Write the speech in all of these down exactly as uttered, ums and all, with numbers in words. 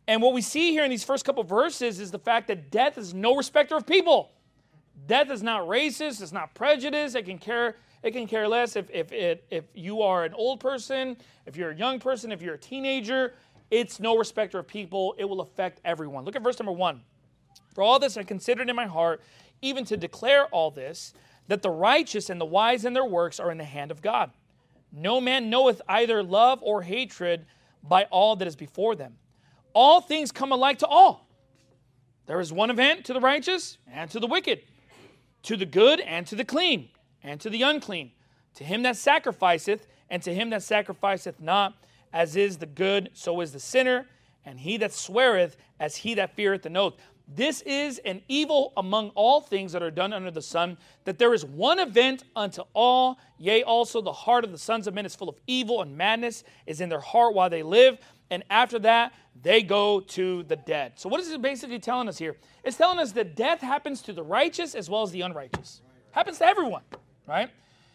And what we see here in these first couple verses is the fact that death is no respecter of people. Death is not racist. It's not prejudice. It can care, it can care less if, if, if, if you are an old person, if you're a young person, if you're a teenager. It's no respecter of people. It will affect everyone. Look at verse number one. For all this I considered in my heart, even to declare all this, that the righteous and the wise in their works are in the hand of God. No man knoweth either love or hatred by all that is before them. All things come alike to all. There is one event to the righteous and to the wicked, to the good and to the clean, and to the unclean, to him that sacrificeth, and to him that sacrificeth not, as is the good, so is the sinner, and he that sweareth, as he that feareth an oath. This is an evil among all things that are done under the sun, that there is one event unto all, yea, also the heart of the sons of men is full of evil, and madness is in their heart while they live, and after that, they go to the dead. So what is it basically telling us here? It's telling us that death happens to the righteous as well as the unrighteous. Happens to everyone, right?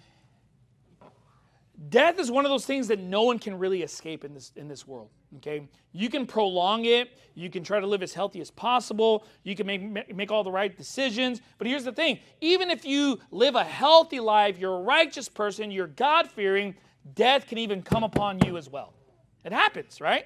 Death is one of those things that no one can really escape in this in this world, okay? You can prolong it. You can try to live as healthy as possible. You can make, make all the right decisions. But here's the thing. Even if you live a healthy life, you're a righteous person, you're God-fearing, death can even come upon you as well. It happens, right?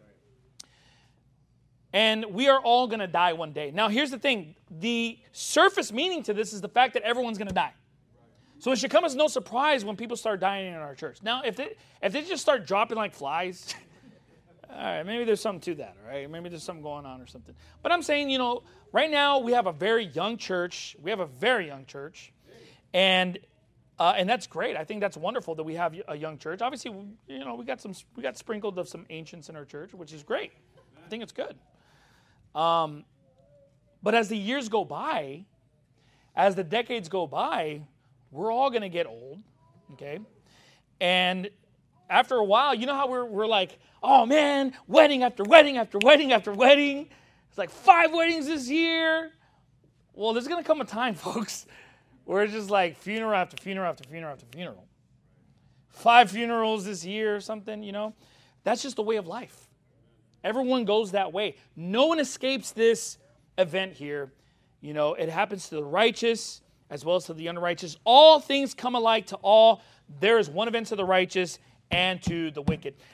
And we are all going to die one day. Now, here's the thing. The surface meaning to this is the fact that everyone's going to die. So it should come as no surprise when people start dying in our church. Now, if they, if they just start dropping like flies, all right, maybe there's something to that, all right? Maybe there's something going on or something. But I'm saying, you know, right now we have a very young church. We have a very young church. And uh, and that's great. I think that's wonderful that we have a young church. Obviously, you know, we got some we got sprinkled of some ancients in our church, which is great. I think it's good. Um, but as the years go by, as the decades go by, we're all going to get old, okay? And after a while, you know how we're we're like, oh man, wedding after wedding after wedding after wedding. It's like five weddings this year. Well, there's going to come a time, folks, where it's just like funeral after funeral after funeral after funeral. Five funerals this year or something, you know? That's just the way of life. Everyone goes that way. No one escapes this event here. You know, it happens to the righteous as well as to the unrighteous. All things come alike to all. There is one event to the righteous and to the wicked.